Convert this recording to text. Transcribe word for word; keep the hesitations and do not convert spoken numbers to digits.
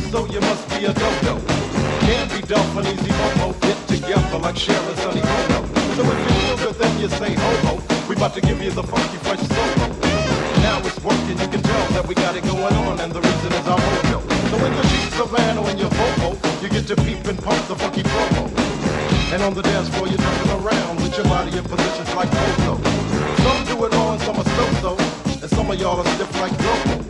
so you must be a dodo. Can't be dull and easy homo, get together like Cher and Sonny Bono. So if you feel good, then you say ho-ho. We about to give you the funky fresh solo. Now it's working, you can tell that we got it going on, and the reason is our mojo. So in the Jeep Savannah or in your Volvo, you get to peep and pump the funky promo. And on the dance floor, you're jumping around with your body in positions like Bozo. Some do it all and some are so-so, and some of y'all are stiff like Loco.